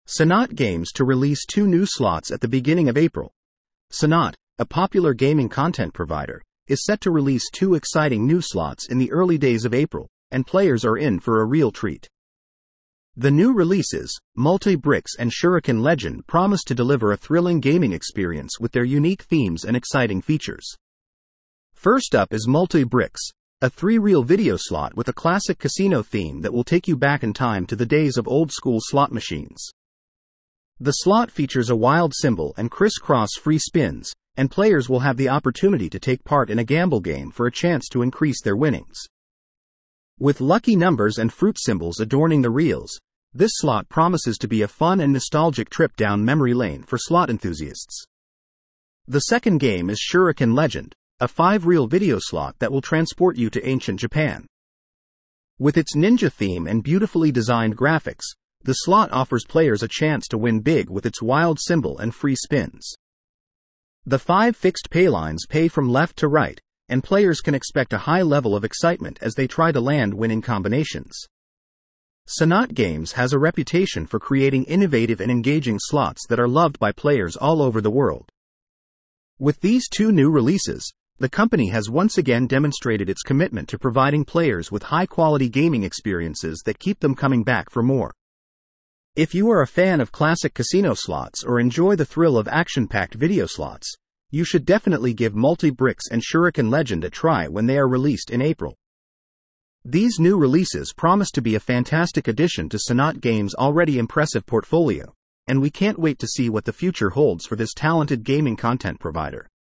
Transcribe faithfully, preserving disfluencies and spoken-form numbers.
Sanat Games to release two new slots at the beginning of April. Sanat, a popular gaming content provider, is set to release two exciting new slots in the early days of April, and players are in for a real treat. The new releases, Multi-Bricks and Shuriken Legend, promise to deliver a thrilling gaming experience with their unique themes and exciting features. First up is Multi-Bricks, a three-reel video slot with a classic casino theme that will take you back in time to the days of old-school slot machines. The slot features a wild symbol and crisscross free spins, and players will have the opportunity to take part in a gamble game for a chance to increase their winnings. With lucky numbers and fruit symbols adorning the reels, this slot promises to be a fun and nostalgic trip down memory lane for slot enthusiasts. The second game is Shuriken Legend, a five-reel video slot that will transport you to ancient Japan. With its ninja theme and beautifully designed graphics, the slot offers players a chance to win big with its wild symbol and free spins. The five fixed paylines pay from left to right, and players can expect a high level of excitement as they try to land winning combinations. Sanat Games has a reputation for creating innovative and engaging slots that are loved by players all over the world. With these two new releases, the company has once again demonstrated its commitment to providing players with high-quality gaming experiences that keep them coming back for more. If you are a fan of classic casino slots or enjoy the thrill of action-packed video slots, you should definitely give Multi-Bricks and Shuriken Legend a try when they are released in April. These new releases promise to be a fantastic addition to Sanat Games' already impressive portfolio, and we can't wait to see what the future holds for this talented gaming content provider.